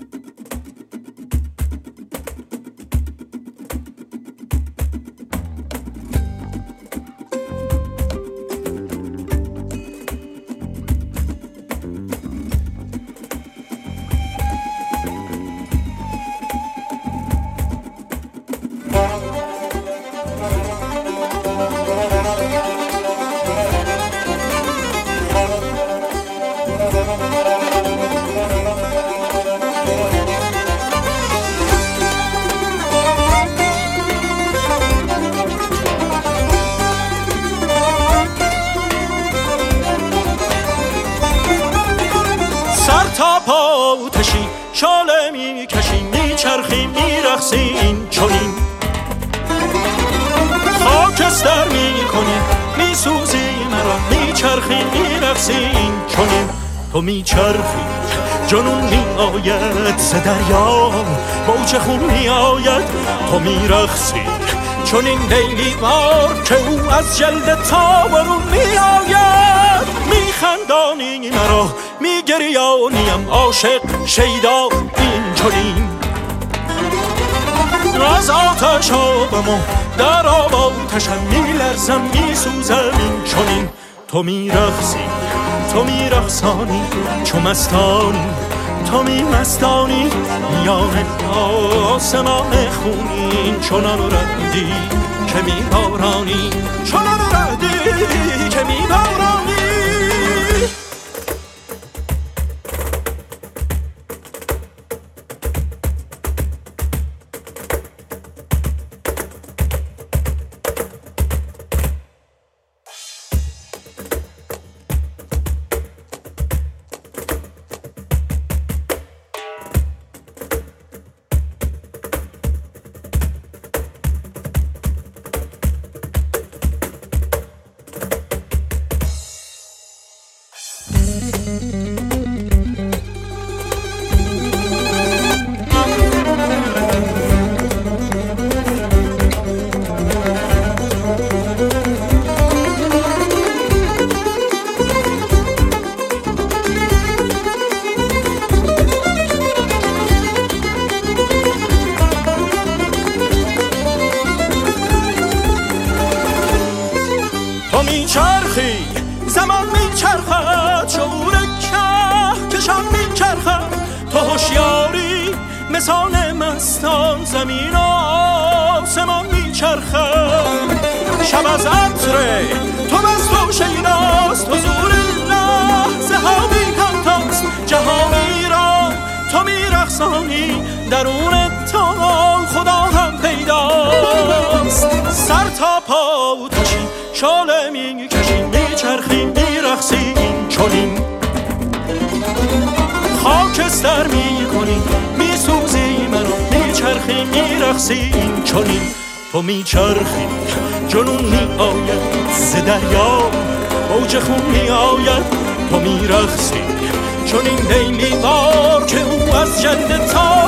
تا پا آتشی شاله می کشی میچرخی میرقصی این چنین خاکستر می کنی میسوزی مرا میچرخی میرقصی این چنین تو میچرخی جنون می آید ز دریا موج خون می آید تو میرقصی چنین لیلی وار که او از جلد تا برون می آید میخندانی مرا میگریانیم عاشق شیدا این چنین از آتش آبم و در آب آتشم میلرزم میسوزم این چنین تو میرقصی تو میرقصانی چو مستانی تو میمستانی میان آسمان خونین چنان ردی که میبارانی چنان ردی که میبارانی میچرخی زمان میچرخد شعور که کشان میچرخد تو هوشیاری مثال مستان زمین و آسمان میچرخد شب از عطر تو مست و شیداست حضور لحظه ها بی‌همتاست جهانی را تو میرقصانی درون تو خدا هم پیداست سر تا پا آتشی شاله میکشی میچرخی میرقصی این چنین خاکستر میکنی میسوزی منو میچرخی میرقصی این چنین تو میچرخی جنون میآید ز دریا موج خون میآید تو میرقصی چنین لیلی وار که او از جلد تا